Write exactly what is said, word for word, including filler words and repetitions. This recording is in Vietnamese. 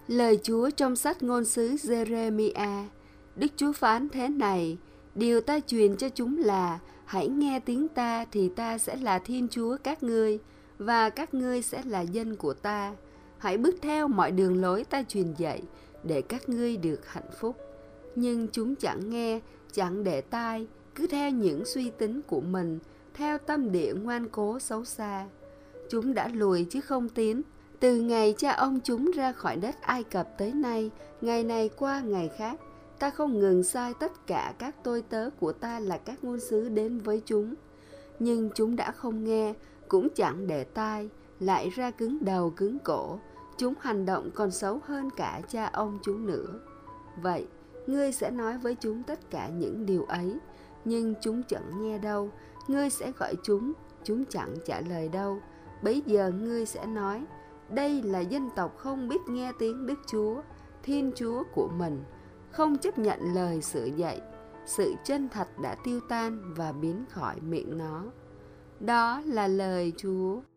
Lời Chúa trong sách ngôn sứ Giê-rê-mi-a. Đức Chúa phán thế này: điều ta truyền cho chúng là: hãy nghe tiếng ta, thì ta sẽ là Thiên Chúa các ngươi, và các ngươi sẽ là dân của ta. Hãy bước theo mọi đường lối ta truyền dạy, để các ngươi được hạnh phúc. Nhưng chúng chẳng nghe, chẳng để tai, cứ theo những suy tính của mình, theo tâm địa ngoan cố xấu xa. Chúng đã lùi chứ không tiến. Từ ngày cha ông chúng ra khỏi đất Ai Cập tới nay, ngày này qua ngày khác, ta không ngừng sai tất cả các tôi tớ của ta là các ngôn sứ đến với chúng. Nhưng chúng đã không nghe, cũng chẳng để tai, lại ra cứng đầu cứng cổ. Chúng hành động còn xấu hơn cả cha ông chúng nữa. Vậy, ngươi sẽ nói với chúng tất cả những điều ấy, nhưng chúng chẳng nghe đâu. Ngươi sẽ gọi chúng, chúng chẳng trả lời đâu. Bấy giờ ngươi sẽ nói: đây là dân tộc không biết nghe tiếng Đức Chúa, Thiên Chúa của mình, không chấp nhận lời sự dạy. Sự chân thật đã tiêu tan và biến khỏi miệng nó. Đó là lời Chúa.